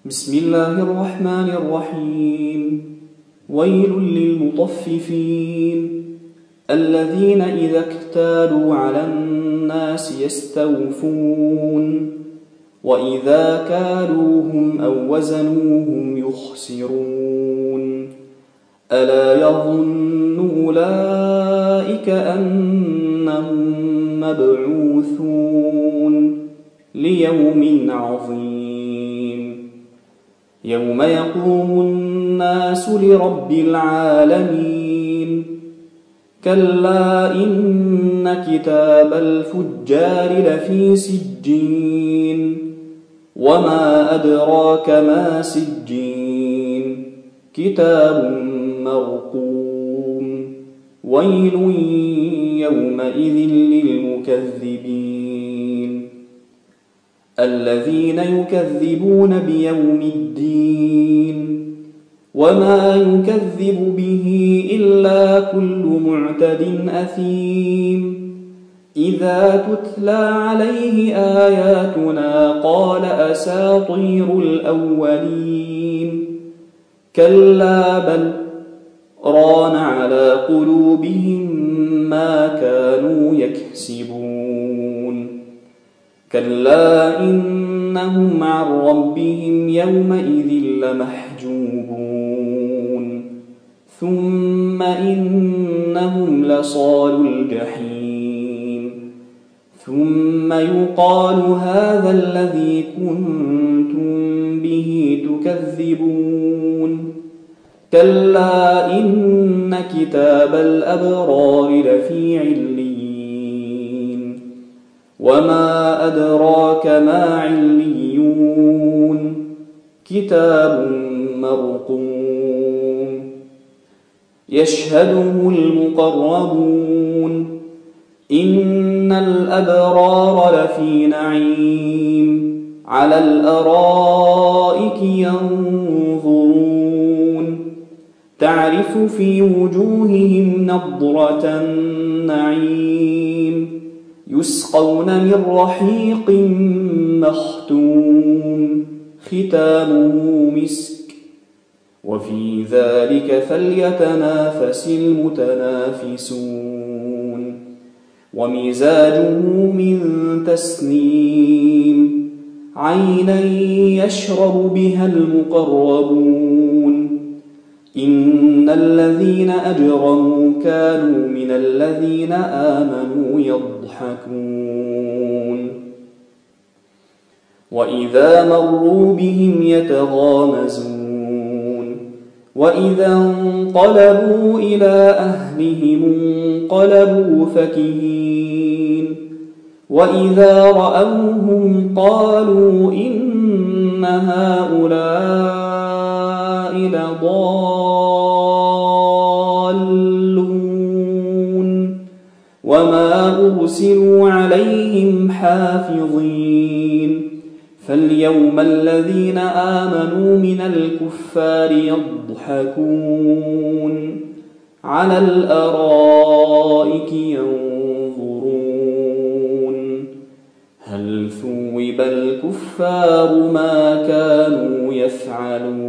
بسم الله الرحمن الرحيم. ويل للمطففين الذين إذا اكتالوا على الناس يستوفون وإذا كالوهم أو وزنوهم يخسرون. ألا يظن أولئك أنهم مبعوثون ليوم عظيم يوم يقوم الناس لرب العالمين. كلا إن كتاب الفجار لفي سجين وما أدراك ما سجين كتاب مرقوم. ويل يومئذ للمكذبين الذين يكذبون بيوم الدين وما يكذب به إلا كل معتد أثيم. إذا تتلى عليه آياتنا قال أساطير الأولين. كلا بل ران على قلوبهم ما كانوا يكسبون. كلا إنهم عن ربهم يومئذ لمحجوبون. ثم إنهم لصالو الجحيم. ثم يقال هذا الذي كنتم به تكذبون. كلا إن كتاب الأبرار لفي عليين. وما أدراك ما عليون. كتاب مرقوم يشهده المقربون. إن الأبرار لفي نعيم على الأرائك ينظرون. تعرف في وجوههم نضرة النعيم. يسقون من رحيق مختوم ختامه مسك وفي ذلك فليتنافس المتنافسون. ومزاجه من تسنيم. عينا يشرب بها المقربون. إن الذين أجرموا كانوا من الذين آمنوا يضحكون. وإذا مروا بهم يتغامزون. وإذا انقلبوا إلى أهلهم انقلبوا فكهين. وإذا رأوهم قالوا إن هؤلاء لضالون وما أرسلوا عليهم حافظين. فاليوم الذين آمنوا من الكفار يضحكون على الأرائك ينظرون هل ثوب الكفار ما كانوا يفعلون.